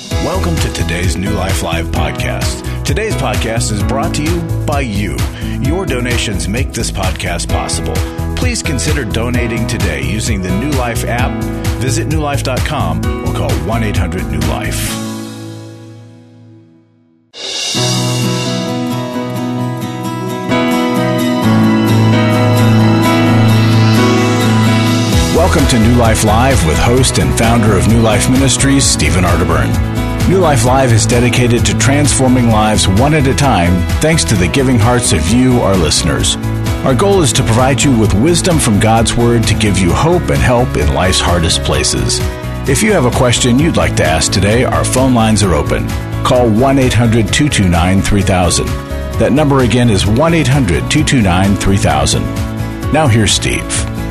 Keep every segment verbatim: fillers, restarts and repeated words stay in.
Welcome to today's New Life Live podcast. Today's podcast is brought to you by you. Your donations make this podcast possible. Please consider donating today using the New Life app, visit new life dot com, or call one eight hundred new life. Welcome to New Life Live with host and founder of New Life Ministries, Stephen Arterburn. New Life Live is dedicated to transforming lives one at a time thanks to the giving hearts of you, our listeners. Our goal is to provide you with wisdom from God's Word to give you hope and help in life's hardest places. If you have a question you'd like to ask today, our phone lines are open. Call one eight hundred two two nine three thousand. That number again is one eight hundred two two nine three thousand. Now here's Steve.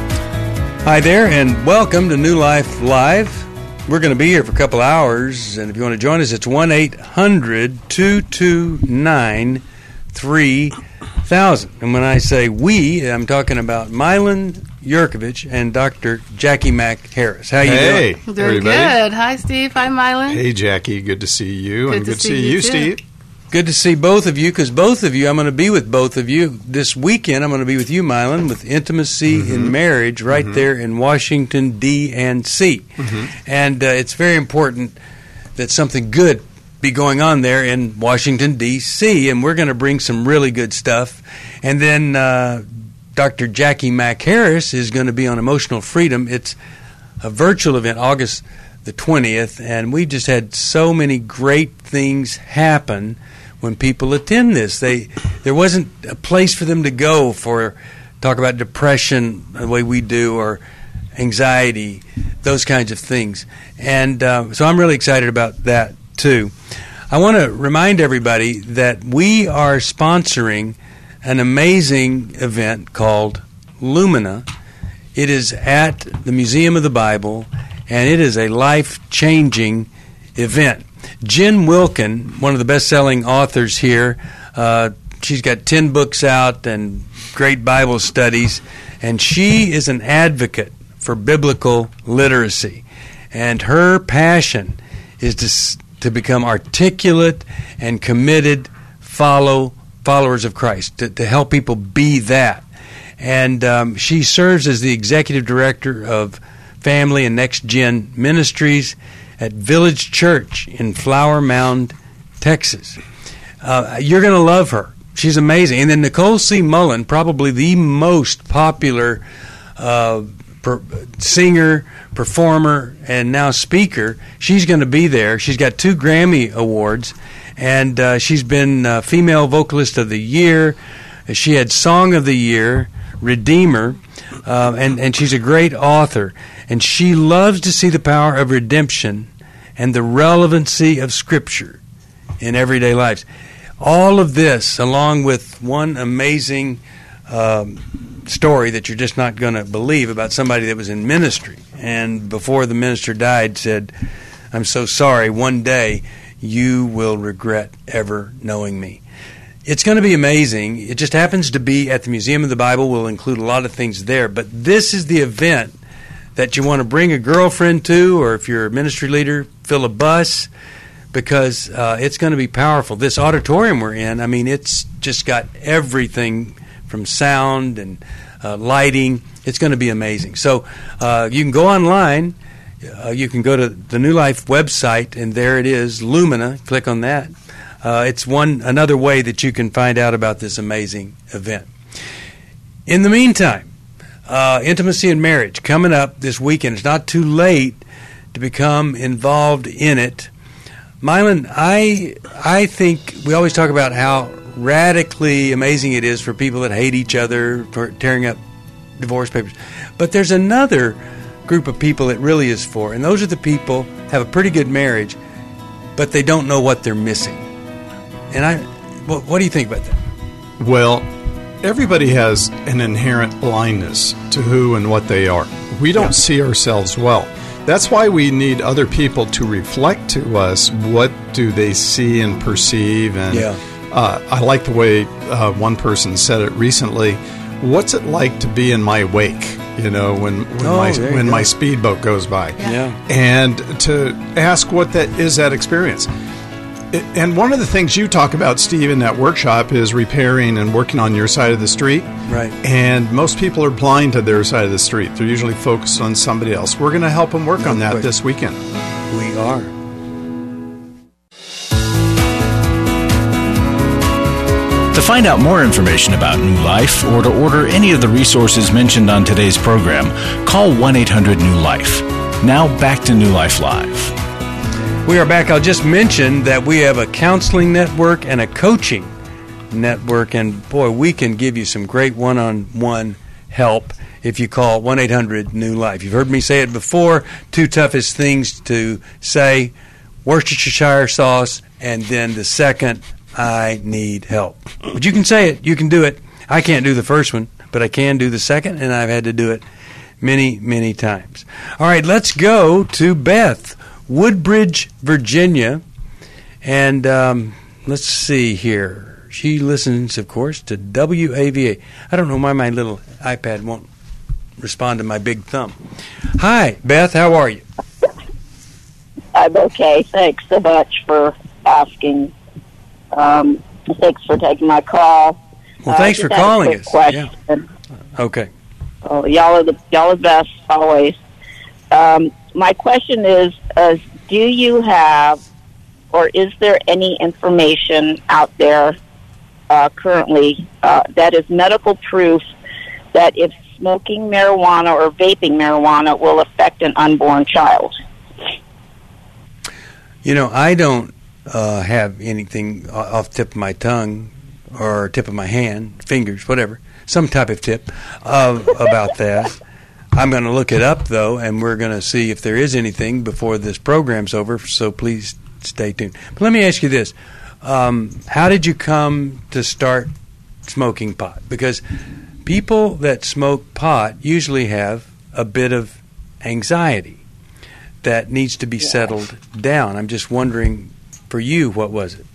Hi there, and welcome to New Life Live. We're going to be here for a couple hours, and if you want to join us, it's one eight hundred two two nine three thousand. And when I say we, I'm talking about Mylon Yurkovich and Doctor Jackie Mack Harris. How you hey, doing? Hey, doing everybody. Good. Hi, Steve. Hi, Mylon. Hey, Jackie. Good to see you, Good and to good to see see you you, too. Steve. Good to see both of you, because both of you, I'm going to be with both of you this weekend. I'm going to be with you, Mylon, with Intimacy Mm-hmm. in Marriage right Mm-hmm. there in Washington, D C Mm-hmm. And uh, it's very important that something good be going on there in Washington, D C, and we're going to bring some really good stuff. And then uh, Doctor Jackie Mack Harris is going to be on emotional freedom. It's a virtual event, August the twentieth, and we just had so many great things happen when people attend this. They there wasn't a place for them to go for talk about depression the way we do, or anxiety, those kinds of things. And uh, so I'm really excited about that too. I want to remind everybody that we are sponsoring an amazing event called Lumina. It is at the Museum of the Bible, and it is a life-changing event. Jen Wilkin, one of the best-selling authors here, uh, she's got ten books out and great Bible studies, and she is an advocate for biblical literacy. And her passion is to, to become articulate and committed follow followers of Christ, to, to help people be that. And um, she serves as the executive director of Family and Next Gen Ministries at Village Church in Flower Mound, Texas. Uh, you're going to love her. She's amazing. And then Nicole C. Mullen, probably the most popular uh, per- singer, performer, and now speaker. She's going to be there. She's got two Grammy Awards, and uh, she's been uh, Female Vocalist of the Year. She had Song of the Year, Redeemer, uh, and, and she's a great author. And she loves to see the power of redemption and the relevancy of Scripture in everyday lives. All of this, along with one amazing um, story that you're just not going to believe about somebody that was in ministry, and before the minister died said, "I'm so sorry, one day you will regret ever knowing me." It's going to be amazing. It just happens to be at the Museum of the Bible. We'll include a lot of things there, but this is the event that you want to bring a girlfriend to, or if you're a ministry leader, fill a bus, because uh, it's going to be powerful. This auditorium we're in, I mean, it's just got everything from sound and uh, lighting. It's going to be amazing. So uh, you can go online. Uh, you can go to the New Life website, and there it is, Lumina. Click on that. Uh, it's one another way that you can find out about this amazing event. In the meantime, Uh, Intimacy in Marriage, coming up this weekend. It's not too late to become involved in it. Mylon, I I think we always talk about how radically amazing it is for people that hate each other for tearing up divorce papers. But there's another group of people it really is for, and those are the people have a pretty good marriage, but they don't know what they're missing. And I, what, what do you think about that? Well, everybody has an inherent blindness to who and what they are. We don't yeah. see ourselves well. That's why we need other people to reflect to us what do they see and perceive. And yeah. uh, I like the way uh, one person said it recently. What's it like to be in my wake? you know, when when, Oh, my, there you when go. my speedboat goes by. Yeah. And to ask what that is that experience. I- And one of the things you talk about, Steve, in that workshop is repairing and working on your side of the street. Right. And most people are blind to their side of the street. They're usually focused on somebody else. We're going to help them work No on that question. this weekend. We are. To find out more information about New Life or to order any of the resources mentioned on today's program, call one eight hundred new life. Now back to New Life Live. We are back. I'll just mention that we have a counseling network and a coaching network, and boy, we can give you some great one-on-one help if you call one eight hundred new life. You've heard me say it before, two toughest things to say, Worcestershire sauce, and then the second, I need help. But you can say it. You can do it. I can't do the first one, but I can do the second, and I've had to do it many, many times. All right, let's go to Beth, Woodbridge, Virginia. And um, let's see here. She listens, of course, to W A V A. I don't know why my little iPad won't respond to my big thumb. Hi, Beth. How are you? I'm okay. Thanks so much for asking. Um, thanks for taking my call. Well, thanks uh, for just had a calling quick us. Question. Yeah. Okay. Oh, y'all are the y'all are the best always. Um, my question is: uh, do you have, or is there any information out there uh, currently uh, that is medical proof that if smoking marijuana or vaping marijuana will affect an unborn child? You know, I don't uh, have anything o- off the tip of my tongue or tip of my hand, fingers, whatever, some type of tip uh, about that. I'm going to look it up, though, and we're going to see if there is anything before this program's over, so please stay tuned. But let me ask you this. Um, how did you come to start smoking pot? Because people that smoke pot usually have a bit of anxiety that needs to be settled down. I'm just wondering, for you, what was it?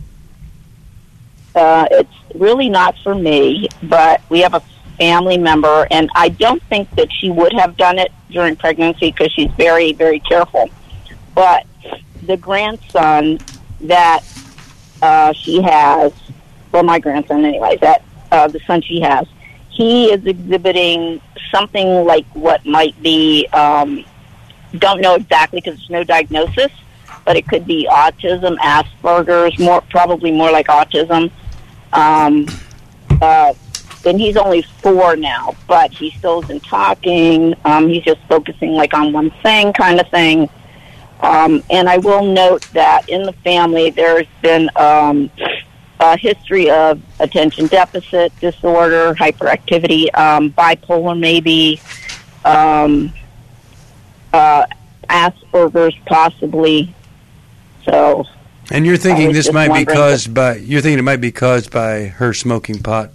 Uh, it's really not for me, but we have a family member, and I don't think that she would have done it during pregnancy because she's very, very careful. But the grandson that uh, she has, well, my grandson anyway, that uh, the son she has, he is exhibiting something like what might be, um, don't know exactly because there's no diagnosis, but it could be autism, Asperger's, more probably more like autism. Um, uh, and he's only four now, but he still isn't talking. Um, he's just focusing like on one thing kind of thing. Um, and I will note that in the family there's been um, a history of attention deficit disorder, hyperactivity, um, bipolar maybe, um, uh, Asperger's possibly. So, And you're I thinking was this just might be wondering caused by, you're thinking it might be caused by her smoking pot?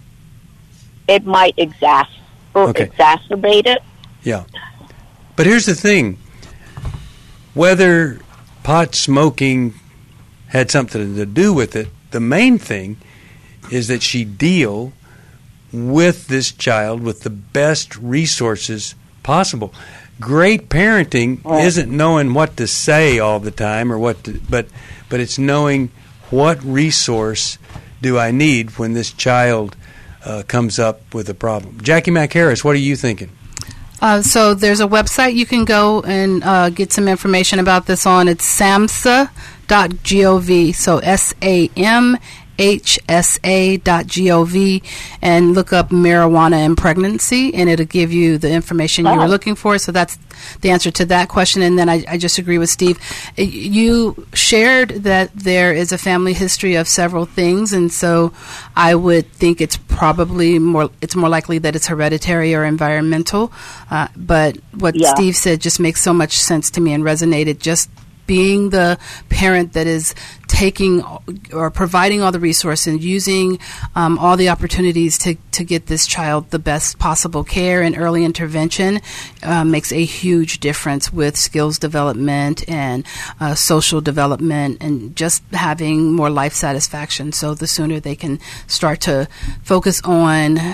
it might exas- or Okay. exacerbate it. Yeah. But here's the thing. Whether pot smoking had something to do with it, the main thing is that she deal with this child with the best resources possible. Great parenting Right. isn't knowing what to say all the time or what to, but but it's knowing what resource do I need when this child uh, comes up with a problem. Jackie McHarris, what are you thinking? Uh, so there's a website you can go and uh, get some information about this on. It's samhsa dot gov. So S A M H S A dot gov, and look up marijuana and pregnancy, and it'll give you the information you Oh. were looking for. So that's the answer to that question. And then I, I just agree with Steve. Y- You shared that there is a family history of several things, and so I would think it's probably more, it's more likely that it's hereditary or environmental. Uh, but what Yeah. Steve said just makes so much sense to me and resonated. Just being the parent that is taking or providing all the resources and using um, all the opportunities to, to get this child the best possible care and early intervention uh, makes a huge difference with skills development and uh, social development and just having more life satisfaction. So the sooner they can start to focus on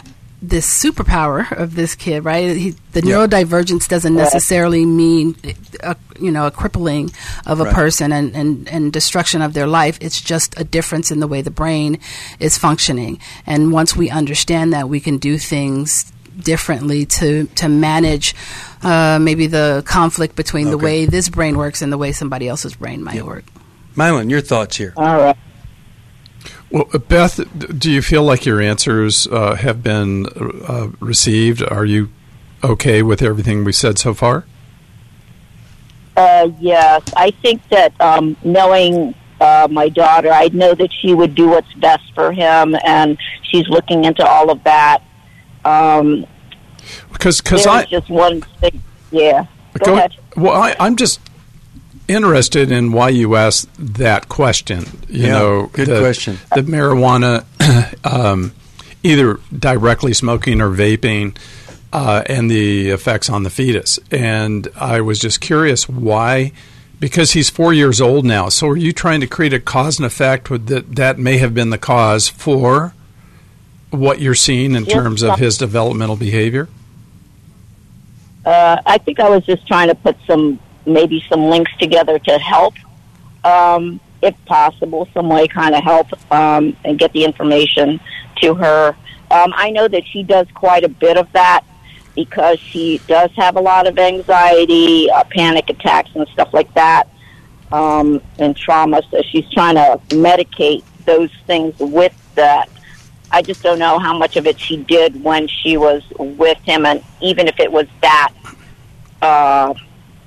this superpower of this kid, right? He, the Yeah. neurodivergence doesn't necessarily mean, a, you know, a crippling of a Right. person and, and, and destruction of their life. It's just a difference in the way the brain is functioning. And once we understand that, we can do things differently to to manage uh, maybe the conflict between the Okay. way this brain works and the way somebody else's brain might Yep. work. Mylon, your thoughts here. All right. Well, Beth, do you feel like your answers uh, have been uh, received? Are you okay with everything we said so far? Uh, yes, I think that um, knowing uh, my daughter, I know that she would do what's best for him, and she's looking into all of that. Um, Because because there's I just one thing. Yeah. Go, go- ahead. well, I, I'm just interested in why you asked that question. You Yeah, know, good the, question. The marijuana, um, either directly smoking or vaping, uh, and the effects on the fetus. And I was just curious why, because he's four years old now. So are you trying to create a cause and effect with that that may have been the cause for what you're seeing in Yes, terms of uh, his developmental behavior? Uh, I think I was just trying to put some, maybe some links together to help, um, if possible, some way kind of help um, and get the information to her. Um, I know that she does quite a bit of that because she does have a lot of anxiety, uh, panic attacks and stuff like that, um, and trauma. So she's trying to medicate those things with that. I just don't know how much of it she did when she was with him, and even if it was that uh,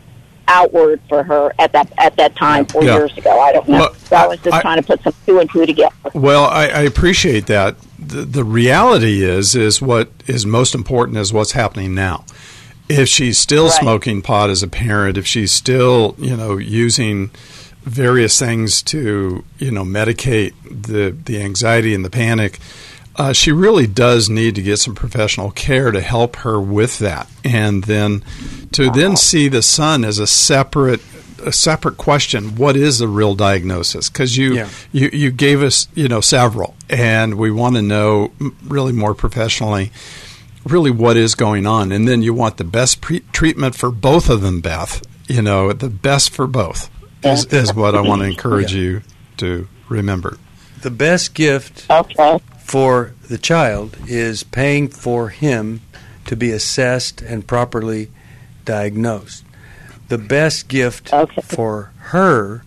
outward for her at that at that time four Yeah. years ago. I don't know. Well, so I was just I- trying to put some two and two together. Well, I, I appreciate that. The, the reality is, is what is most important is what's happening now. If she's still Right. smoking pot as a parent, if she's still, you know, using various things to, you know, medicate the the anxiety and the panic, uh, she really does need to get some professional care to help her with that, and then to then see the son as a separate a separate question. What is the real diagnosis? Because you, Yeah. you you gave us, you know, several, and we want to know m- really more professionally, really what is going on, and then you want the best pre- treatment for both of them, Beth. You know, the best for both is, is what I want to encourage Yeah. you to remember. The best gift Okay. for the child is paying for him to be assessed and properly diagnosed. The best gift Okay. for her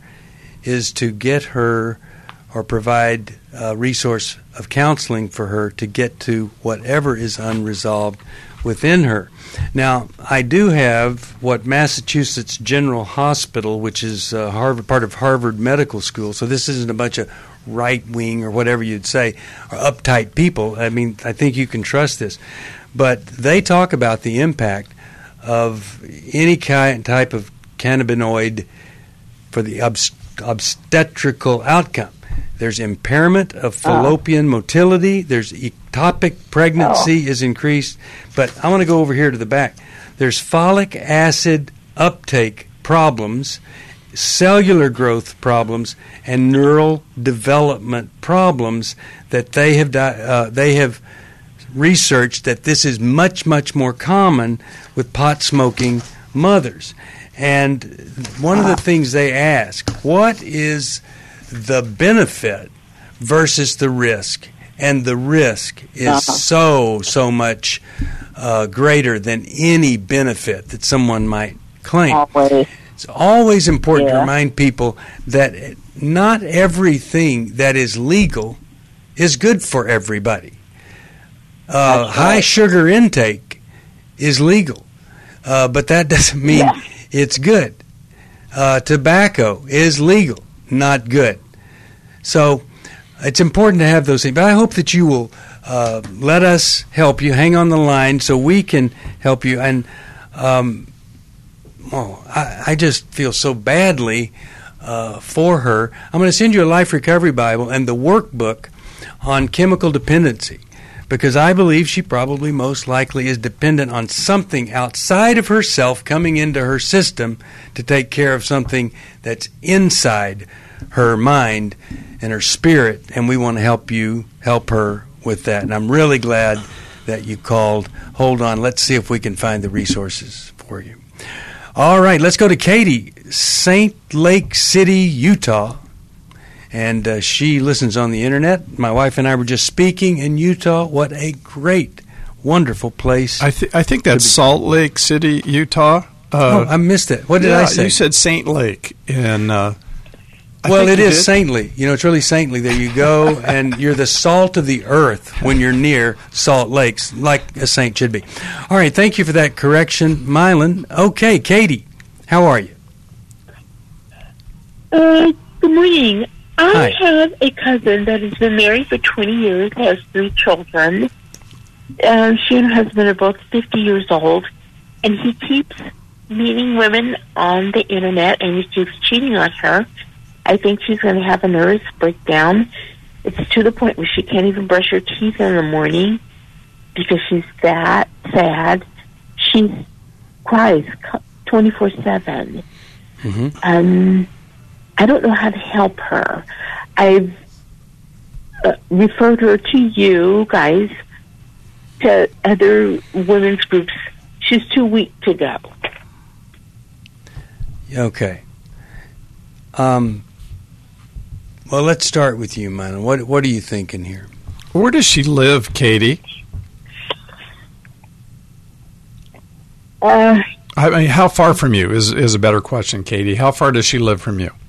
is to get her or provide a resource of counseling for her to get to whatever is unresolved within her. Now, I do have what Massachusetts General Hospital, which is uh, Harvard, part of Harvard Medical School, so this isn't a bunch of right-wing or whatever you'd say, or uptight people. I mean, I think you can trust this. But they talk about the impact of any kind type of cannabinoid for the obst- obstetrical outcome. There's impairment of fallopian motility. There's ectopic pregnancy is increased. But I want to go over here to the back. There's folic acid uptake problems, cellular growth problems, and neural development problems that they have di- uh, they have researched that this is much, much more common with pot-smoking mothers. And one of the things they ask, what is the benefit versus the risk? And the risk is Uh-huh. so, so much uh, greater than any benefit that someone might claim. Always. It's always important to Yeah. remind people that not everything that is legal is good for everybody. Uh, That's high right. sugar intake is legal, uh, but that doesn't mean Yeah. it's good. Uh, tobacco is legal, not good. So it's important to have those things. But I hope that you will uh, let us help you. Hang on the line so we can help you. And um, oh, I, I just feel so badly uh, for her. I'm going to send you a Life Recovery Bible and the workbook on chemical dependency, because I believe she probably most likely is dependent on something outside of herself coming into her system to take care of something that's inside her mind and her spirit, and we want to help you help her with that. And I'm really glad that you called. Hold on. Let's see if we can find the resources for you. All right. Let's go to Katie, Saint Lake City, Utah. And uh, she listens on the internet. My wife and I were just speaking in Utah. What a great, wonderful place. I, th- I think that's Salt Lake City, Utah. Uh, oh, I missed it. What did yeah, I say? You said Saint Lake. And, uh, I well, it is did. saintly. You know, it's really saintly. There you go. And you're the salt of the earth when you're near Salt Lakes, like a saint should be. All right. Thank you for that correction, Mylan. Okay, Katie, how are you? Uh, good morning. I Hi. have a cousin that has been married for twenty years, has three children. Uh, she and her husband are both fifty years old, and he keeps meeting women on the internet, and he keeps cheating on her. I think she's going to have a nervous breakdown. It's to the point where she can't even brush her teeth in the morning because she's that sad. She cries twenty-four seven. Mm-hmm. Um... I don't know how to help her. I've uh, referred her to you guys, to other women's groups. She's too weak to go. Okay. Um. Well, let's start with you, Mylan. What What are you thinking here? Where does she live, Katie? Uh, I mean, how far from you is, is a better question, Katie. How far does she live from you?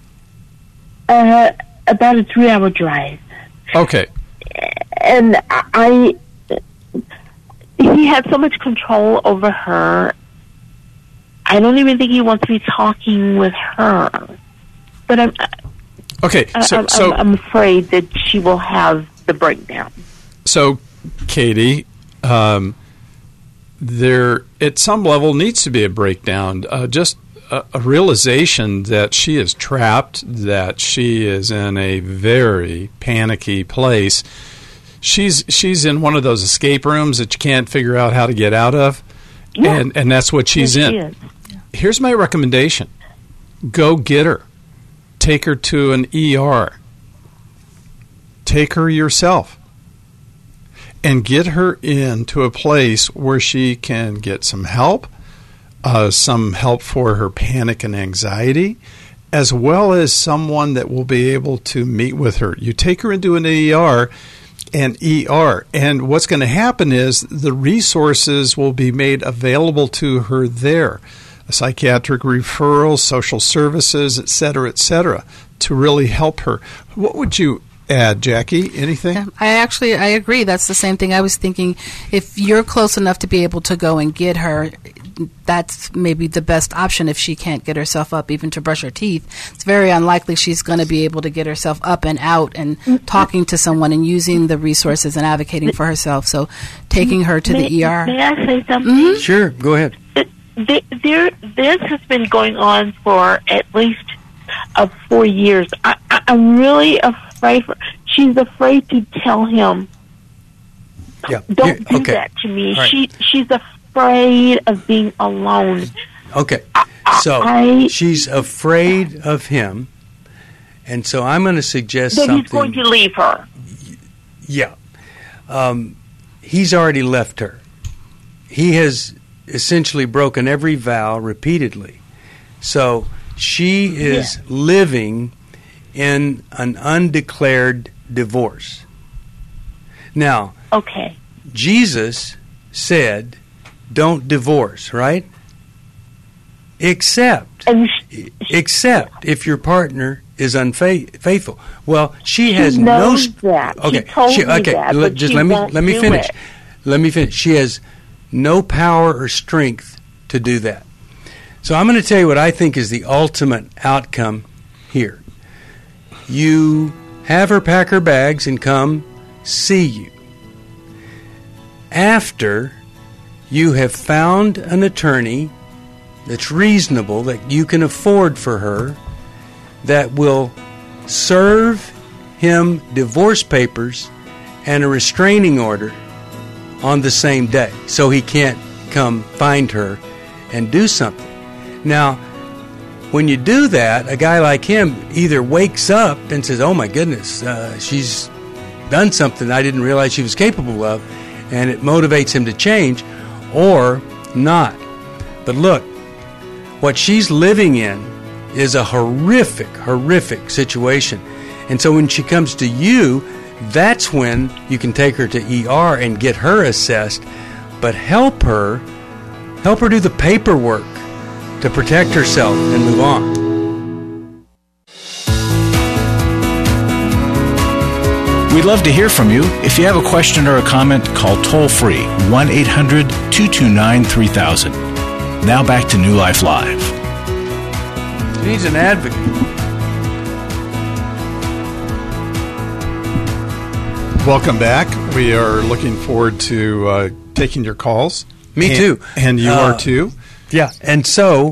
uh, about a three-hour drive. Okay. And I, he had so much control over her. I don't even think he wants me talking with her. But I'm, Okay. So, I'm, so, I'm afraid that she will have the breakdown. so Katie, um, there at some level needs to be a breakdown. Uh, just a, a realization that she is trapped, that she is in a very panicky place. She's she's in one of those escape rooms that you can't figure out how to get out of, Yeah. and and that's what she's Yes, in. she is. Here's my recommendation: go get her, take her to an E R, take her yourself, and get her into a place where she can get some help, uh, some help for her panic and anxiety, as well as someone that will be able to meet with her. You take her into an E R and E R, and what's going to happen is the resources will be made available to her there. A psychiatric referral, social services, et cetera, et cetera, to really help her. What would you add, Jackie? Anything? Yeah, I actually I agree. That's the same thing I was thinking. If you're close enough to be able to go and get her, that's maybe the best option if she can't get herself up even to brush her teeth. It's very unlikely she's going to be able to get herself up and out and talking to someone and using the resources and advocating for herself. So taking her to may, the E R. May I say something? Mm-hmm. Sure, go ahead. Th- There, this has been going on for at least uh, four years. I, I, I'm really afraid. For, she's afraid to tell him. Yeah. Don't Here- do okay. that to me. All right. She, she's afraid of being alone. Okay. So I- she's afraid of him, and so I'm going to suggest That something. he's going to leave her. Yeah. Um, he's already left her. He has essentially broken every vow repeatedly. So she is Yeah. living in an undeclared divorce. Now, Okay. Jesus said, don't divorce, right? Except, And she, except if your partner is unfaithful. Well, she has she no. knows sp- that. She Okay, told me okay. that, let, but just she let me won't let me do finish. it. Let me finish. She has no power or strength to do that. So I'm going to tell you what I think is the ultimate outcome here. You have her pack her bags and come see you. After you have found an attorney that's reasonable, that you can afford for her, that will serve him divorce papers and a restraining order on the same day, so he can't come find her and do something. Now, when you do that, a guy like him either wakes up and says, oh my goodness, uh, she's done something I didn't realize she was capable of, and it motivates him to change, or not. But look, what she's living in is a horrific, horrific situation. And so when she comes to you, that's when you can take her to E R and get her assessed, but help her, help her do the paperwork to protect herself and move on. We'd love to hear from you. If you have a question or a comment, call toll-free one eight hundred two two nine three thousand. Now back to New Life Live. She needs an advocate. Welcome back. We are looking forward to uh, taking your calls. Me and, too. And you uh, are too. Yeah. And so,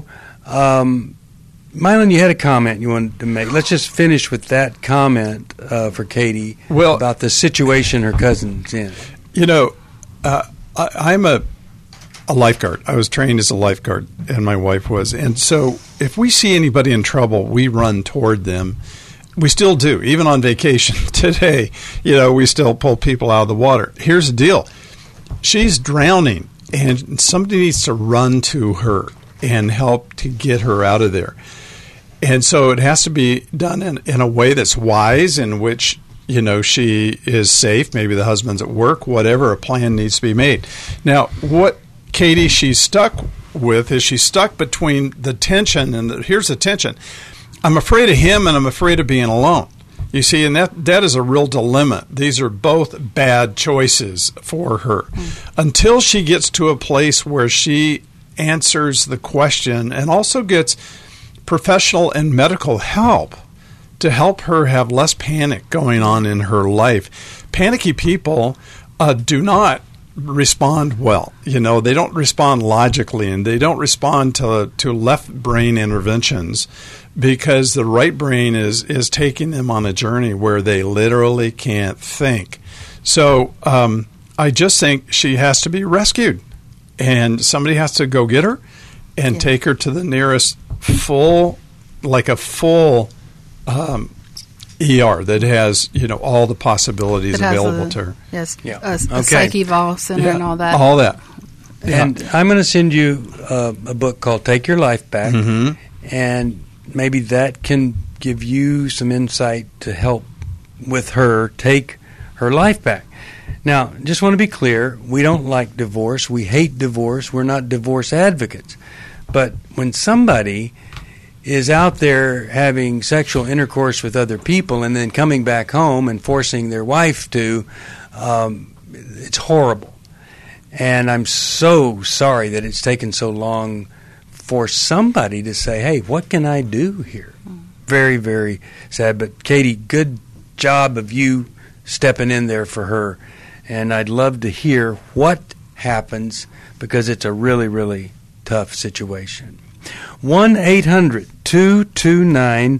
um, Mylon, you had a comment you wanted to make. Let's just finish with that comment uh, for Katie well, about the situation her cousin's in. You know, uh, I, I'm a a lifeguard. I was trained as a lifeguard, and my wife was. And so if we see anybody in trouble, we run toward them. We still do. Even on vacation today, you know, we still pull people out of the water. Here's the deal. She's drowning, and somebody needs to run to her and help to get her out of there. And so it has to be done in, in a way that's wise, in which, you know, she is safe. Maybe the husband's at work, whatever. A plan needs to be made. Now, what Katie, she's stuck with is she's stuck between the tension, and the, here's the tension. I'm afraid of him, and I'm afraid of being alone. You see, and that, that is a real dilemma. These are both bad choices for her. Mm. Until she gets to a place where she answers the question and also gets professional and medical help to help her have less panic going on in her life. Panicky people uh, do not respond well. You know, they don't respond logically, and they don't respond to to left brain interventions, because the right brain is is taking them on a journey where they literally can't think. So um, I just think she has to be rescued, and somebody has to go get her and yeah. take her to the nearest full, like a full um, E R that has, you know, all the possibilities available a, to her. Yes, yeah. a, a okay. psych eval center yeah, and all that. All that. Yeah. And I'm going to send you uh, a book called Take Your Life Back, mm-hmm. and maybe that can give you some insight to help with her take her life back. Now, just want to be clear, we don't like divorce. We hate divorce. We're not divorce advocates. But when somebody is out there having sexual intercourse with other people and then coming back home and forcing their wife to, um, it's horrible. And I'm so sorry that it's taken so long for somebody to say, hey, what can I do here? Very, very sad. But, Katie, good job of you stepping in there for her. And I'd love to hear what happens, because it's a really, really tough situation. one eight hundred two two nine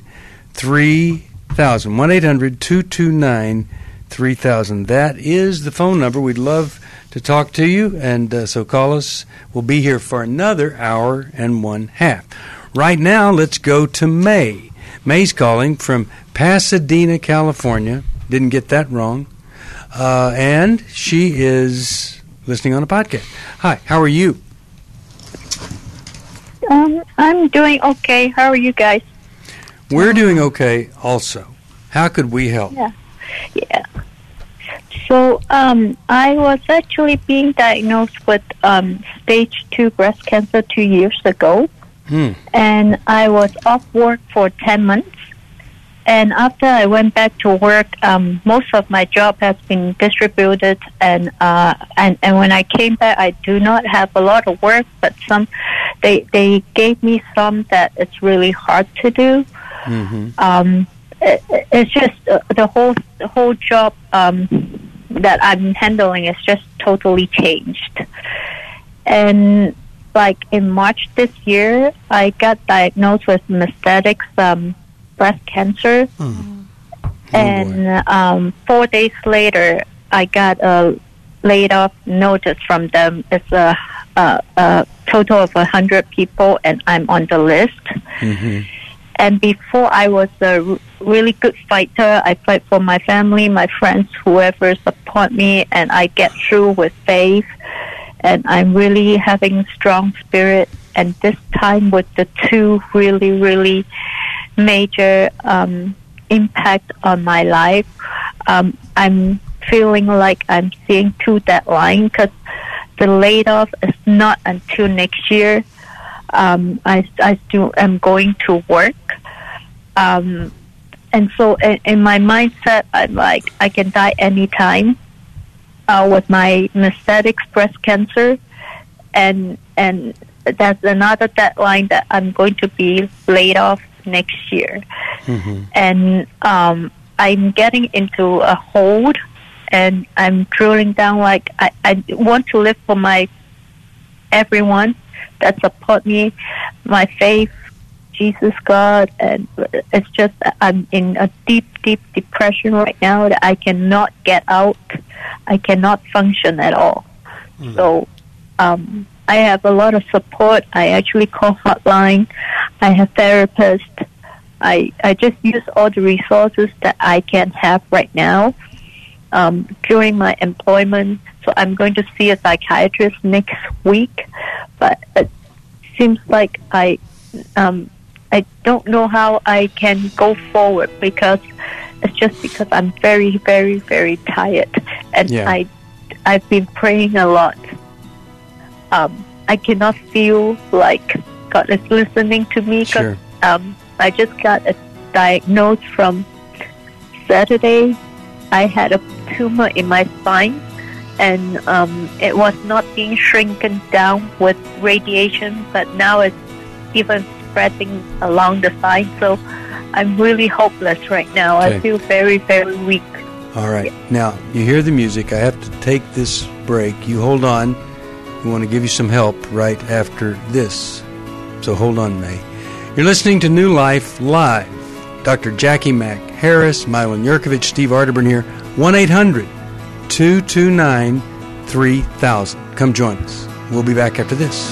three thousand. one eight hundred two two nine three thousand. That is the phone number. We'd love to talk to you, and uh, so call us. We'll be here for another hour and one half. Right now, let's go to May. May's calling from Pasadena, California. Didn't get that wrong. Uh, and she is listening on a podcast. Hi, how are you? Um, I'm doing okay. How are you guys? We're doing okay also. How could we help? Yeah. Yeah. So, um, I was actually being diagnosed with um, stage two breast cancer two years ago. Hmm. And I was off work for ten months. And after I went back to work, um, most of my job has been distributed, and uh, and and when I came back, I do not have a lot of work, but some they they gave me some that it's really hard to do. Mm-hmm. Um, it, it's just uh, the whole the whole job um, that I'm handling is just totally changed. And like in March this year, I got diagnosed with metastatic um, breast cancer, hmm. and oh um, four days later, I got a laid off notice from them. It's a, a, a total of a hundred people, and I'm on the list. Mm-hmm. And before, I was a r- really good fighter. I fight for my family, my friends, whoever support me, and I get through with faith. And I'm really having strong spirit. And this time with the two really, really major um, impact on my life, um, I'm feeling like I'm seeing two deadlines because the laid-off is not until next year. Um, I, I still am going to work. Um, and so in, in my mindset, I'm like, I can die anytime uh, with my metastatic breast cancer. And and that's another deadline that I'm going to be laid off next year. Mm-hmm. And um, I'm getting into a hold, and I'm drilling down like I, I want to live for my everyone that support me, my faith, Jesus, God, and it's just I'm in a deep, deep depression right now that I cannot get out. I cannot function at all. Mm-hmm. So um, I have a lot of support. I actually call hotline. I have therapists. I I just use all the resources that I can have right now um, during my employment. So I'm going to see a psychiatrist next week, but it seems like I um, I don't know how I can go forward because it's just because I'm very, very, very tired, and yeah. I I've been praying a lot. Um, I cannot feel like God is listening to me because sure. um, I just got a diagnosis from Saturday. I had a tumor in my spine, and um, it was not being shrunken down with radiation, but now it's even spreading along the spine. So I'm really hopeless right now. Okay. I feel very, very weak. All right. Now, you hear the music. I have to take this break. You hold on. We want to give you some help right after this. So hold on, May. You're listening to New Life Live. Doctor Jackie Mack Harris, Mylon Yurkovich, Steve Arterburn here. one eight hundred two two nine three thousand. Come join us. We'll be back after this.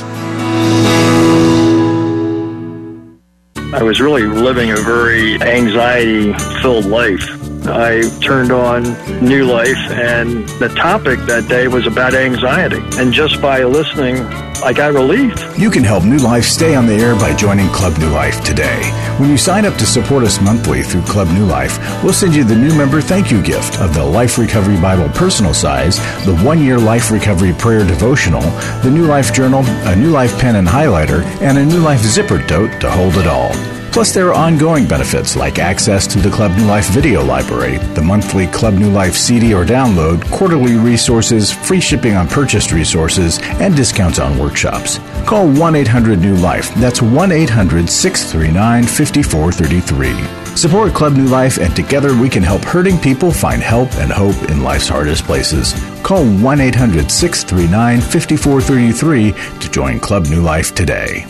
I was really living a very anxiety-filled life. I turned on New Life, and the topic that day was about anxiety. And just by listening, I got relief. You can help New Life stay on the air by joining Club New Life today. When you sign up to support us monthly through Club New Life, we'll send you the new member thank you gift of the Life Recovery Bible personal size, the one-year Life Recovery Prayer Devotional, the New Life Journal, a New Life pen and highlighter, and a New Life zipper tote to hold it all. Plus, there are ongoing benefits like access to the Club New Life video library, the monthly Club New Life C D or download, quarterly resources, free shipping on purchased resources, and discounts on workshops. Call one eight hundred new life. That's one eight hundred six three nine five four three three. Support Club New Life, and together we can help hurting people find help and hope in life's hardest places. Call one eight hundred six three nine five four three three to join Club New Life today.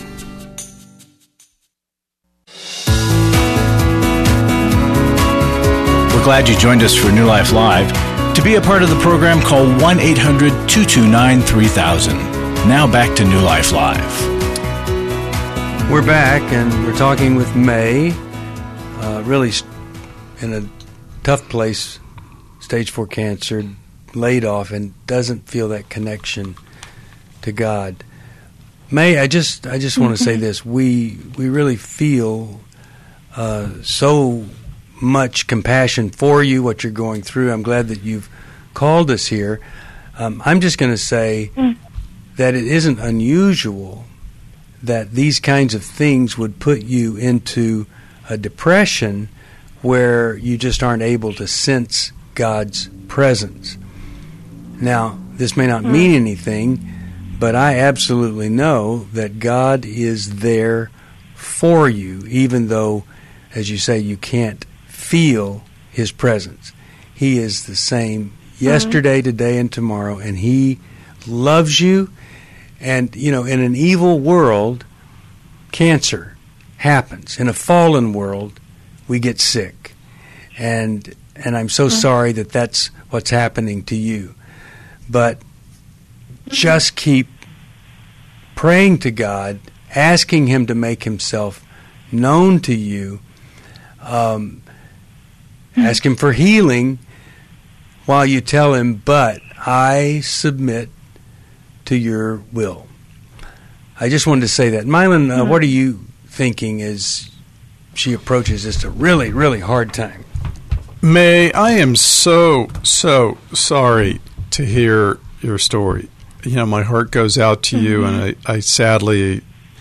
Glad you joined us for New Life Live. To be a part of the program, call one eight hundred two two nine three thousand. Now back to New Life Live. We're back, and we're talking with May, uh, really in a tough place, stage four cancer, laid off, and doesn't feel that connection to God. May, I just I just want to say this. We, we really feel uh, so much compassion for you, what you're going through. I'm glad that you've called us here. Um, I'm just going to say mm. that it isn't unusual that these kinds of things would put you into a depression where you just aren't able to sense God's presence. Now, this may not mm. mean anything, but I absolutely know that God is there for you, even though, as you say, you can't feel His presence. He is the same yesterday, mm-hmm. today, and tomorrow, and He loves you. And, you know, in an evil world, cancer happens. In a fallen world, we get sick. And and I'm so mm-hmm. sorry that that's what's happening to you. But mm-hmm. just keep praying to God, asking Him to make Himself known to you, um, ask him for healing while you tell him, but I submit to your will. I just wanted to say that. Mylan, uh, what are you thinking as she approaches this a really, really hard time? May, I am so, so sorry to hear your story. You know, my heart goes out to mm-hmm. you, and I, I sadly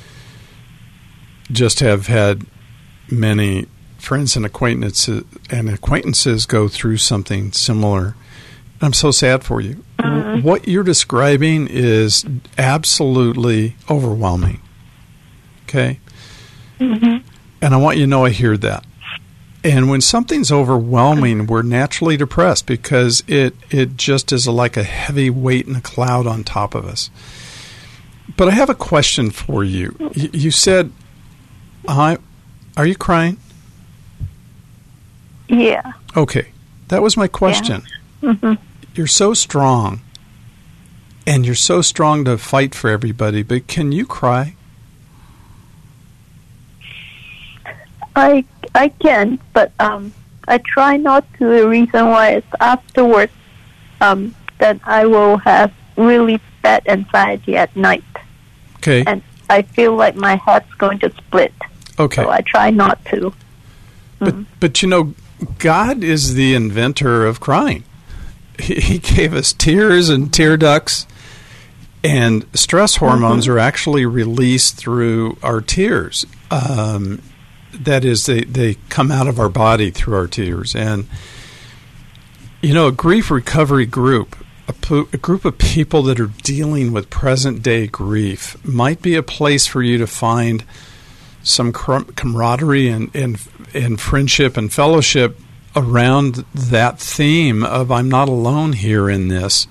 just have had many friends and acquaintances and acquaintances go through something similar. I'm so sad for you. Mm-hmm. What you're describing is absolutely overwhelming. Okay? Mm-hmm. And I want you to know I hear that. And when something's overwhelming, we're naturally depressed because it, it just is like a heavy weight and a cloud on top of us. But I have a question for you. You, you said, I, are you crying? Yeah. Okay. That was my question. Yeah. Mm-hmm. You're so strong, and you're so strong to fight for everybody, but can you cry? I I can, but um, I try not to. The reason why is afterwards um, that I will have really bad anxiety at night. Okay. And I feel like my head's going to split. Okay. So I try not to. But mm. but you know, God is the inventor of crying. He, he gave us tears and tear ducts, and stress hormones mm-hmm. are actually released through our tears. Um, that is, they, they come out of our body through our tears. And, you know, a grief recovery group, a, po- a group of people that are dealing with present-day grief might be a place for you to find some com- camaraderie and, and, and friendship and fellowship around that theme of I'm not alone here in this.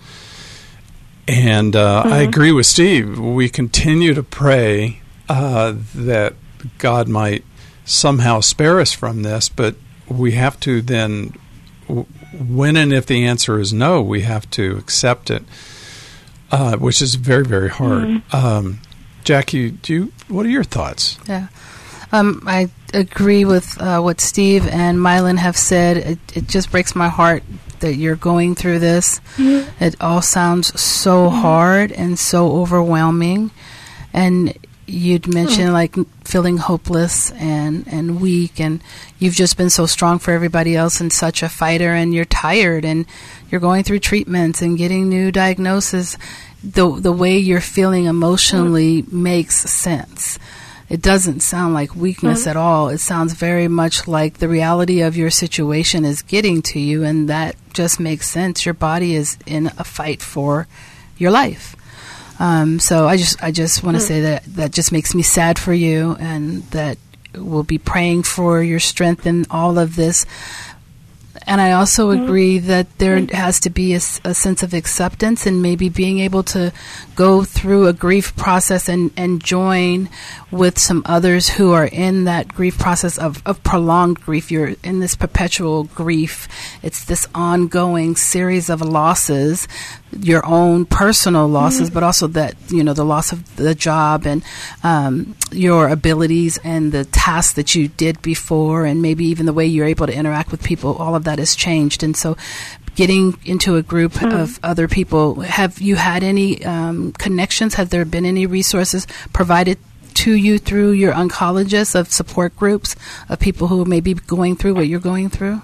And uh, mm-hmm. I agree with Steve. We continue to pray uh, that God might somehow spare us from this, but we have to then, when and if the answer is no, we have to accept it, uh, which is very, very hard. Mm-hmm. Um, Jackie, do you, what are your thoughts? Yeah. Um, I agree with uh, what Steve and Mylan have said. It, it just breaks my heart that you're going through this. Mm-hmm. It all sounds so mm-hmm. hard and so overwhelming. And you'd mentioned mm-hmm. like feeling hopeless and, and weak, and you've just been so strong for everybody else and such a fighter, and you're tired and you're going through treatments and getting new diagnoses. The, the way you're feeling emotionally mm-hmm. makes sense. It doesn't sound like weakness mm-hmm. at all. It sounds very much like the reality of your situation is getting to you, and that just makes sense. Your body is in a fight for your life. Um, so I just I just want to mm-hmm. say that that just makes me sad for you, and that we'll be praying for your strength in all of this. And I also mm-hmm. agree that there has to be a, a sense of acceptance, and maybe being able to go through a grief process and, and join with some others who are in that grief process of, of prolonged grief. You're in this perpetual grief. It's this ongoing series of losses, your own personal losses, mm-hmm. but also that, you know, the loss of the job and um, your abilities and the tasks that you did before, and maybe even the way you're able to interact with people. All of that has changed. And so getting into a group mm-hmm. of other people, have you had any um, connections? Have there been any resources provided to you through your oncologist of support groups of people who may be going through what you're going through?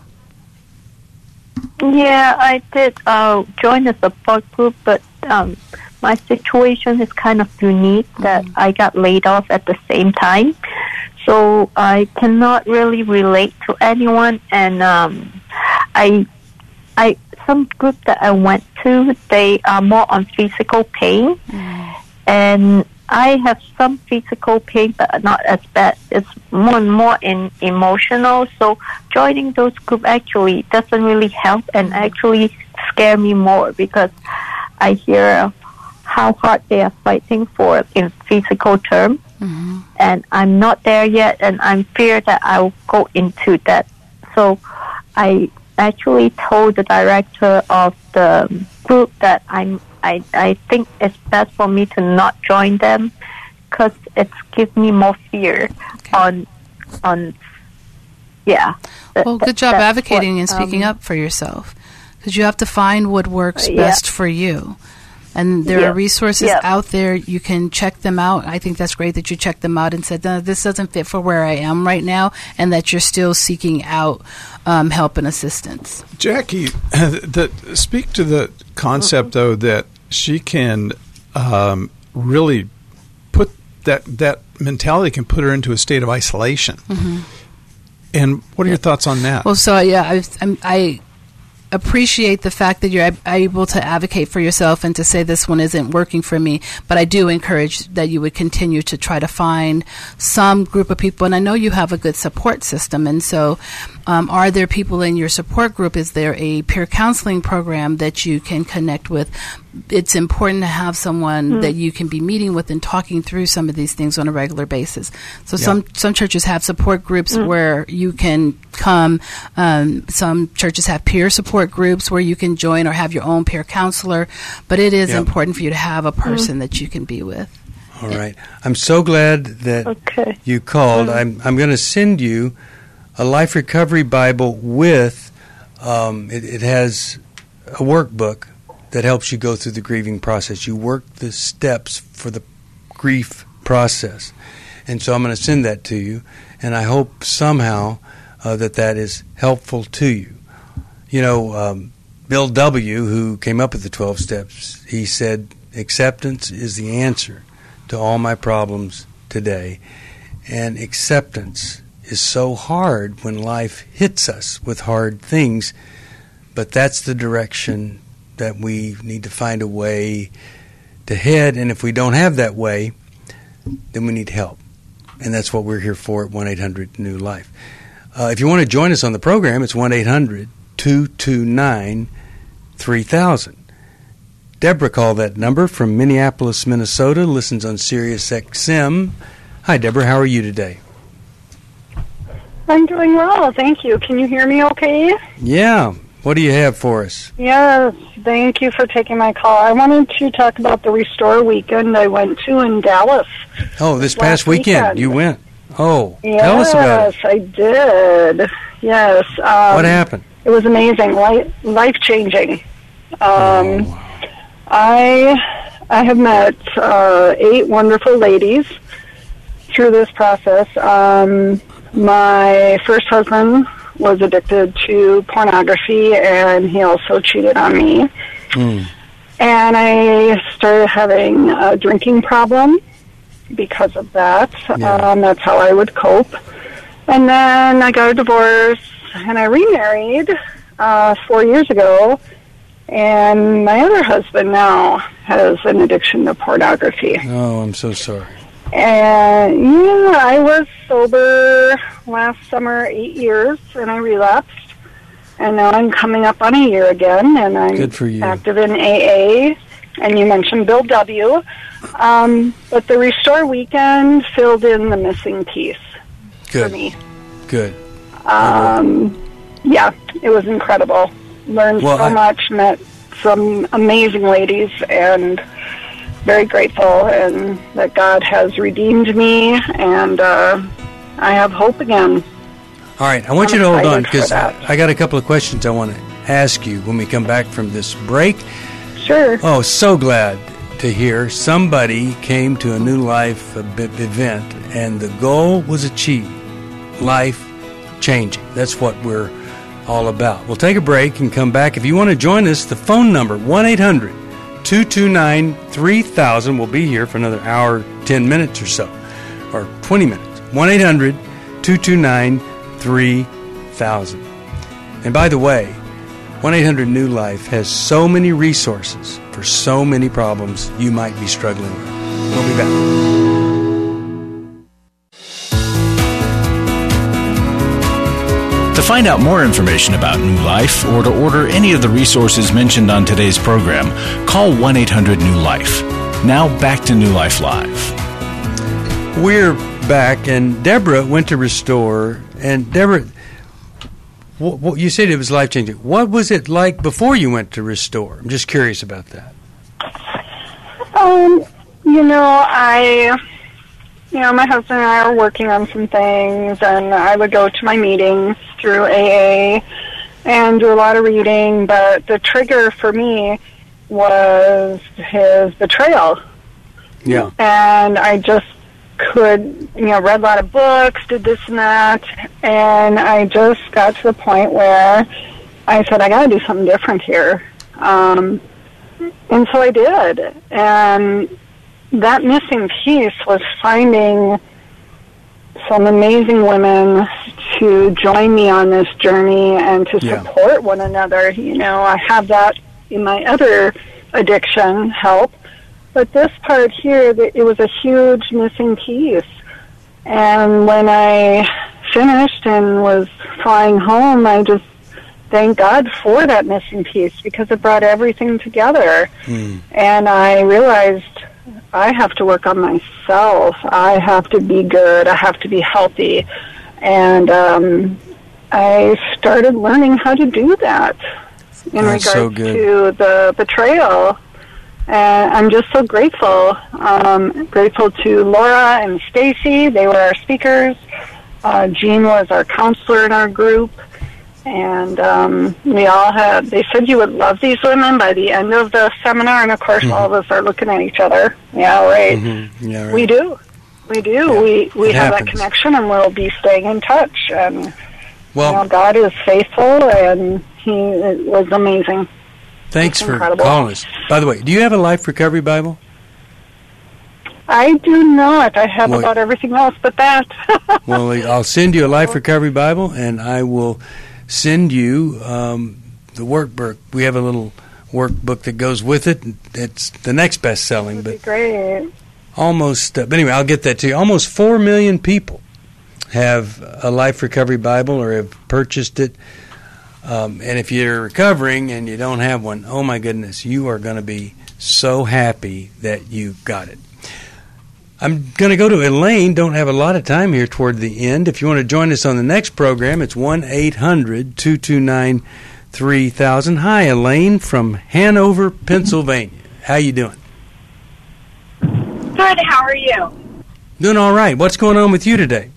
Yeah, I did uh, join a support group, but um, my situation is kind of unique that mm-hmm. I got laid off at the same time. So I cannot really relate to anyone, and um, I, I some group that I went to, they are more on physical pain, mm-hmm. and I have some physical pain, but not as bad. It's more and more in emotional. So joining those groups actually doesn't really help, and actually scare me more, because I hear how hard they are fighting for in physical terms. Mm-hmm. And I'm not there yet, and I'm feared that I'll go into that. So I actually told the director of the group that I'm I, I think it's best for me to not join them, because it's gives me more fear okay. on on. Yeah. Well, good job That's advocating what, and speaking um, up for yourself, because you have to find what works Yeah. best for you. And there Yeah. are resources Yeah. out there. You can check them out. I think that's great that you checked them out and said, no, this doesn't fit for where I am right now, and that you're still seeking out um, help and assistance. Jackie, the, speak to the concept, though, that she can um, really put that, that mentality can put her into a state of isolation. Mm-hmm. And what are your thoughts on that? Well, so yeah, I, I'm, I appreciate the fact that you're ab- able to advocate for yourself and to say this one isn't working for me, but I do encourage that you would continue to try to find some group of people, and I know you have a good support system, and so um, are there people in your support group? Is there a peer counseling program that you can connect with? It's important to have someone mm. that you can be meeting with and talking through some of these things on a regular basis. So yeah. some some churches have support groups mm. where you can come. Um, some churches have peer support groups where you can join or have your own peer counselor. But it is yeah. important for you to have a person mm. that you can be with. All right. I'm so glad that Okay. you called. Mm. I'm I'm going to send you a Life Recovery Bible with, um, it, it has a workbook that helps you go through the grieving process. You work the steps for the grief process. And so I'm going to send that to you, and I hope somehow uh, that that is helpful to you. You know, um, Bill W., who came up with the twelve steps, he said, acceptance is the answer to all my problems today. And acceptance is so hard when life hits us with hard things, but that's the direction that we need to find a way to head, and if we don't have that way, then we need help. And that's what we're here for at one eight hundred new life. Uh, if you want to join us on the program, it's one eight hundred two two nine three thousand. Deborah called that number from Minneapolis, Minnesota, listens on Sirius X M. Hi, Deborah. How are you today? I'm doing well, thank you. Can you hear me okay? Yeah. What do you have for us? Yes, thank you for taking my call. I wanted to talk about the Restore weekend I went to in Dallas. Oh, this past weekend, weekend. you went. Oh, yes, tell us about it. Yes, I did. Yes. Um, What happened? It was amazing, life, life-changing. Um, Oh. I I have met uh, eight wonderful ladies through this process. Um, my first husband was addicted to pornography, and he also cheated on me. Mm. And I started having a drinking problem because of that. Yeah. Um, that's how I would cope. And then I got a divorce, and I remarried uh, four years ago. And my other husband now has an addiction to pornography. Oh, I'm so sorry. And, yeah, I was sober last summer eight years, and I relapsed. And now I'm coming up on a year again, and I'm Good for you. active in A A. And you mentioned Bill W. Um, but the Restore weekend filled in the missing piece Good. for me. Good. Um, yeah, it was incredible. Learned Well, so I- much, met some amazing ladies, and very grateful and that God has redeemed me, and uh, I have hope again. All right, I want I'm you to hold excited on for because that. I got a couple of questions I want to ask you when we come back from this break. Sure. Oh, so glad to hear somebody came to a New Life uh, b- event and the goal was achieved. Life changing. That's what we're all about. We'll take a break and come back. If you want to join us, the phone number, one eight hundred two two nine three thousand. We'll be here for another hour, ten minutes or so, or twenty minutes. one eight hundred two two nine three thousand. And by the way, one eight hundred new life has so many resources for so many problems you might be struggling with. We'll be back. To find out more information about New Life or to order any of the resources mentioned on today's program, call one eight hundred new life. Now back to New Life Live. We're back, and Deborah went to Restore. And Deborah, what, what, you said it was life-changing. What was it like before you went to Restore? I'm just curious about that. Um, you know, I you know, my husband and I are working on some things, and I would go to my meetings through A A and do a lot of reading, but the trigger for me was his betrayal. Yeah. And I just could, you know, read a lot of books, did this and that, and I just got to the point where I said, I got to do something different here. Um, and so I did. And that missing piece was finding some amazing women to join me on this journey and to Yeah. support one another. You know, I have that in my other addiction, help. But this part here, it was a huge missing piece. And when I finished and was flying home, I just thank God for that missing piece because it brought everything together. Mm. And I realized I have to work on myself. I have to be good. I have to be healthy. And um, I started learning how to do that in That's regards so good. to the betrayal. And I'm just so grateful. Um, grateful to Laura and Stacy. They were our speakers. Uh, Jean was our counselor in our group. And um, we all had, they said you would love these women by the end of the seminar. And, of course, Mm-hmm. all of us are looking at each other. Yeah, right. Mm-hmm. Yeah, right. We do. We do. Yeah, we we it have happens. that connection, and we'll be staying in touch. And, Well, you know, God is faithful, and he it was amazing. thanks It's for incredible. calling us. By the way, do you have a Life Recovery Bible? I do not. I have Well- about everything else but that. Well, I'll send you a Life Recovery Bible, and I will send you um, the workbook. We have a little workbook that goes with it. It's the next best-selling, but Great. almost. Uh, but anyway, I'll get that to you. Almost four million people have a Life Recovery Bible or have purchased it. Um, and if you're recovering and you don't have one, oh my goodness, you are going to be so happy that you got it. I'm going to go to Elaine. Don't have a lot of time here toward the end. If you want to join us on the next program, it's one eight hundred two two nine three thousand. Hi, Elaine from Hanover, Pennsylvania. How you doing? Good. How are you? Doing all right. What's going on with you today?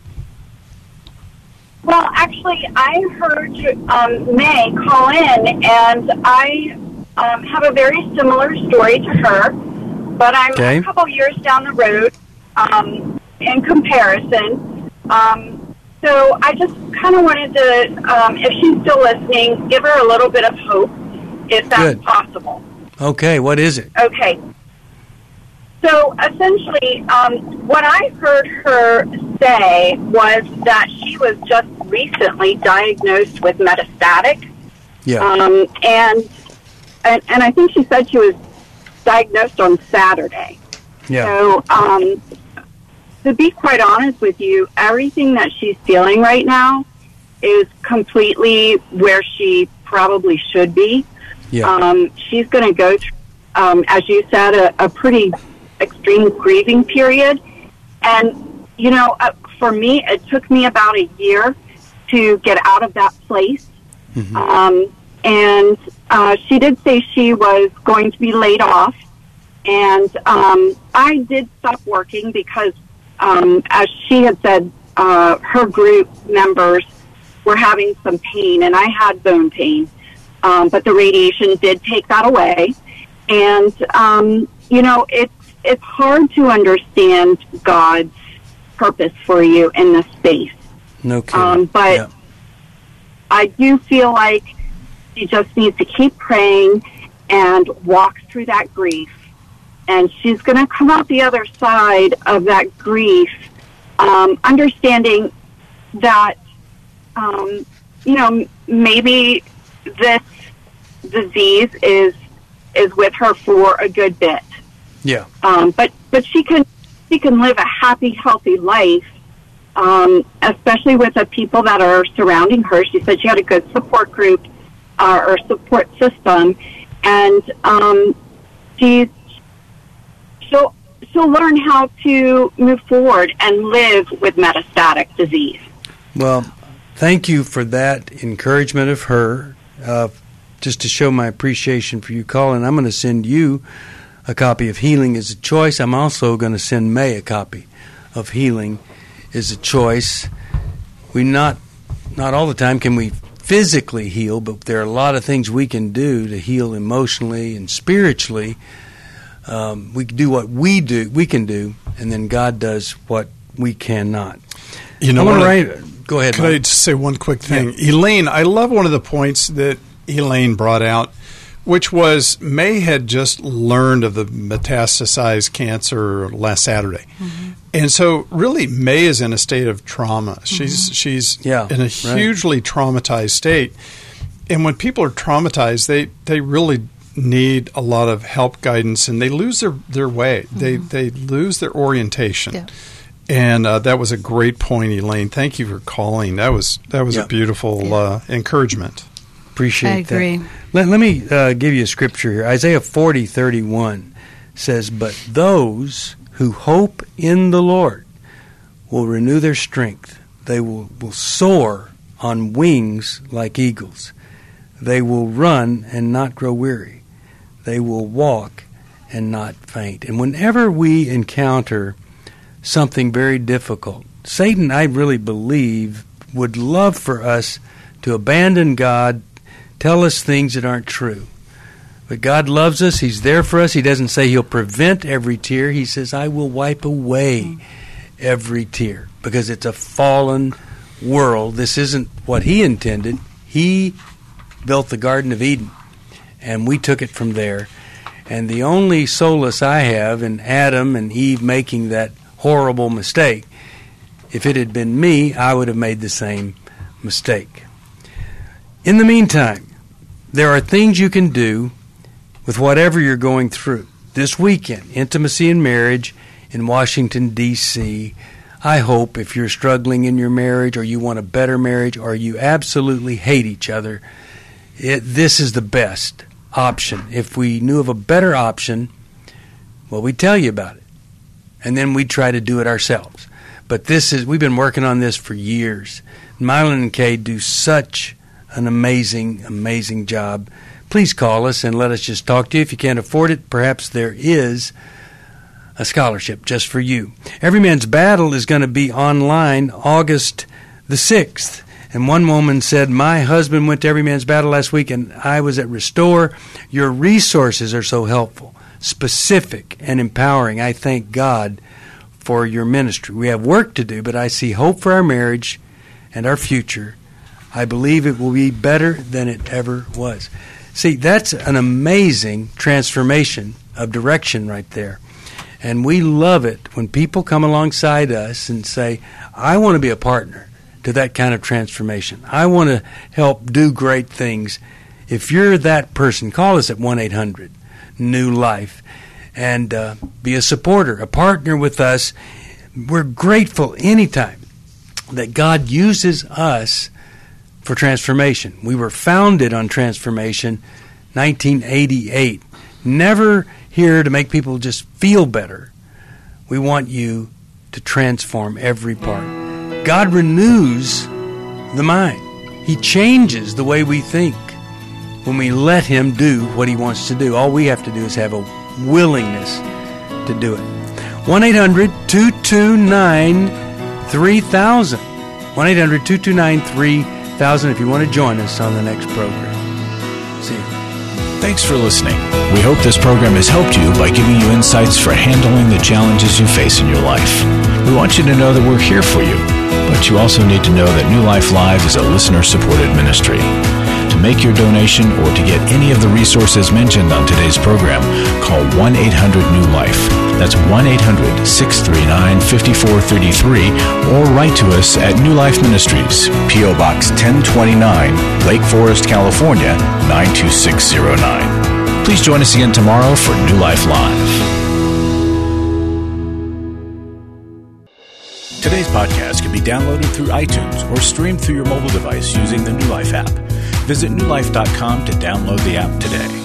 Well, actually, I heard um, May call in, and I um, have a very similar story to her, but I'm Okay. a couple years down the road um, in comparison. Um, so I just kind of wanted to, um, if she's still listening, give her a little bit of hope, if that's Good. possible. Okay, what is it? Okay. So essentially, um, what I heard her say was that she was just recently diagnosed with metastatic, Yeah. um, and, and and I think she said she was diagnosed on Saturday. Yeah. So, um, to be quite honest with you, everything that she's feeling right now is completely where she probably should be. Yeah. Um, she's going to go through, um, as you said, a, a pretty extreme grieving period. And, you know, uh, for me, it took me about a year to get out of that place. Mhm. Um, and uh, she did say she was going to be laid off. And um, I did stop working because, um, as she had said, uh, her group members were having some pain, and I had bone pain. Um, but the radiation did take that away. And, um, you know, it's, it's hard to understand God's purpose for you in this space. No kidding. Um, but Yeah. I do feel like she just needs to keep praying and walk through that grief. And she's going to come out the other side of that grief, um, understanding that, um, you know, maybe this disease is is with her for a good bit. Yeah. Um, but but she can she can live a happy, healthy life, um, especially with the people that are surrounding her. She said she had a good support group uh, or support system, and um, she's she'll she'll learn how to move forward and live with metastatic disease. Well, thank you for that encouragement of her. Uh, just to show my appreciation for you calling, I'm going to send you a copy of Healing is a Choice. I'm also going to send May a copy of healing is a choice. We not not all the time can we physically heal, but there are a lot of things we can do to heal emotionally and spiritually. Um, we can do what we do, we can do, and then God does what we cannot. You know, I what write, go ahead. Could Mike. I just say one quick thing? Yeah. Elaine, I love one of the points that Elaine brought out, which was May had just learned of the metastasized cancer last Saturday. Mm-hmm. And so really May is in a state of trauma. Mm-hmm. She's she's yeah, in a hugely right. traumatized state. And when people are traumatized, they, they really need a lot of help, guidance, and they lose their, their way. Mm-hmm. They they lose their orientation. Yeah. And uh, that was a great point, Elaine. Thank you for calling. That was that was yeah. a beautiful yeah. uh, encouragement. Appreciate I agree. that. Let, let me uh, give you a scripture here. Isaiah forty thirty-one says, "But those who hope in the Lord will renew their strength. They will, will soar on wings like eagles. They will run and not grow weary. They will walk and not faint." And whenever we encounter something very difficult, Satan, I really believe, would love for us to abandon God, tell us things that aren't true. But God loves us. He's there for us. He doesn't say He'll prevent every tear. He says, I will wipe away every tear, because it's a fallen world. This isn't what He intended. He built the Garden of Eden, and we took it from there. And the only solace I have in Adam and Eve making that horrible mistake, if it had been me, I would have made the same mistake. In the meantime, there are things you can do with whatever you're going through. This weekend, Intimacy in Marriage in Washington, D C I hope if you're struggling in your marriage, or you want a better marriage, or you absolutely hate each other, it, this is the best option. If we knew of a better option, well, we'd tell you about it. And then we'd try to do it ourselves. But this is, we've been working on this for years. Mylan and Kay do such an amazing, amazing job. Please call us and let us just talk to you. If you can't afford it, perhaps there is a scholarship just for you. Every Man's Battle is going to be online August the sixth. And one woman said, my husband went to Every Man's Battle last week and I was at Restore. Your resources are so helpful, specific, and empowering. I thank God for your ministry. We have work to do, but I see hope for our marriage and our future. I believe it will be better than it ever was. See, that's an amazing transformation of direction right there. And we love it when people come alongside us and say, I want to be a partner to that kind of transformation. I want to help do great things. If you're that person, call us at one eight hundred new life and uh, be a supporter, a partner with us. We're grateful anytime that God uses us for transformation. We were founded on transformation, nineteen eighty-eight. Never here to make people just feel better. We want you to transform every part. God renews the mind. He changes the way we think when we let Him do what He wants to do. All we have to do is have a willingness to do it. one eight hundred two two nine three thousand. one eight hundred two two nine three thousand if you want to join us on the next program. See you. Thanks for listening. We hope this program has helped you by giving you insights for handling the challenges you face in your life. We want you to know that we're here for you, but you also need to know that New Life Live is a listener-supported ministry. To make your donation or to get any of the resources mentioned on today's program, call one eight hundred new life. That's one eight hundred six three nine five four three three, or write to us at New Life Ministries, P O Box ten twenty-nine, Lake Forest, California, nine two six zero nine. Please join us again tomorrow for New Life Live. Today's podcast can be downloaded through iTunes or streamed through your mobile device using the New Life app. Visit new life dot com to download the app today.